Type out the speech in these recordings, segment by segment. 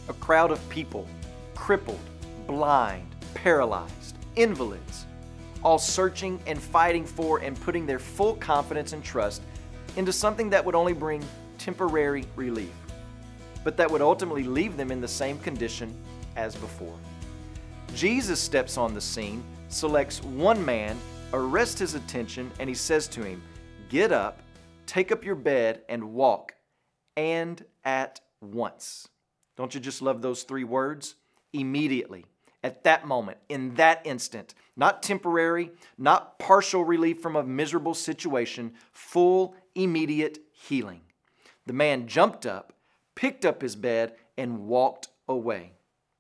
A crowd of people, crippled, blind, paralyzed, invalids, all searching and fighting for and putting their full confidence and trust into something that would only bring temporary relief, but that would ultimately leave them in the same condition as before. Jesus steps on the scene, selects one man, arrests his attention, and he says to him, "Get up, take up your bed, and walk, and at once." Don't you just love those three words? Immediately, at that moment, in that instant, not temporary, not partial relief from a miserable situation, full, immediate healing. The man jumped up, picked up his bed, and walked away.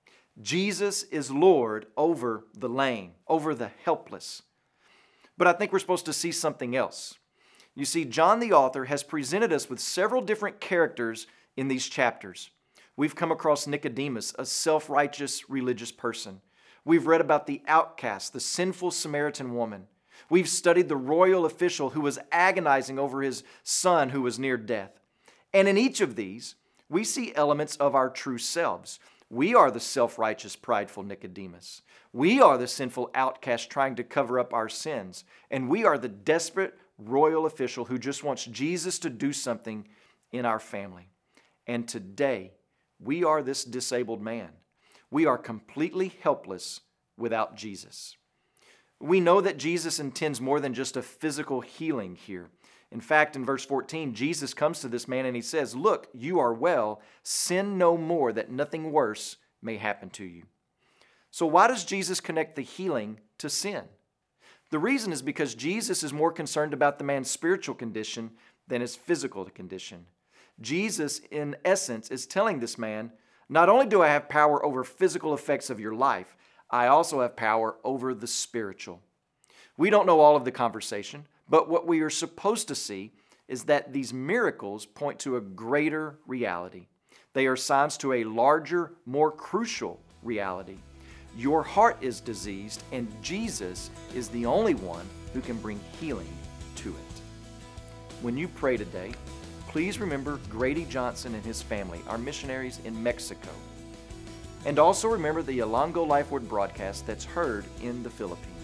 Jesus is Lord over the lame, over the helpless. But I think we're supposed to see something else. You see, John the author has presented us with several different characters in these chapters. We've come across Nicodemus, a self-righteous religious person. We've read about the outcast, the sinful Samaritan woman. We've studied the royal official who was agonizing over his son who was near death. And in each of these, we see elements of our true selves. We are the self-righteous, prideful Nicodemus. We are the sinful outcast trying to cover up our sins. And we are the desperate royal official who just wants Jesus to do something in our family. And today, we are this disabled man. We are completely helpless without Jesus. We know that Jesus intends more than just a physical healing here. In fact, in verse 14, Jesus comes to this man and he says, "Look, you are well. Sin no more, that nothing worse may happen to you." So why does Jesus connect the healing to sin? The reason is because Jesus is more concerned about the man's spiritual condition than his physical condition. Jesus, in essence, is telling this man, not only do I have power over physical effects of your life, I also have power over the spiritual. We don't know all of the conversation, but what we are supposed to see is that these miracles point to a greater reality. They are signs to a larger, more crucial reality. Your heart is diseased, and Jesus is the only one who can bring healing to it. When you pray today, please remember Grady Johnson and his family, our missionaries in Mexico. And also remember the Ilongo Life Word broadcast that's heard in the Philippines.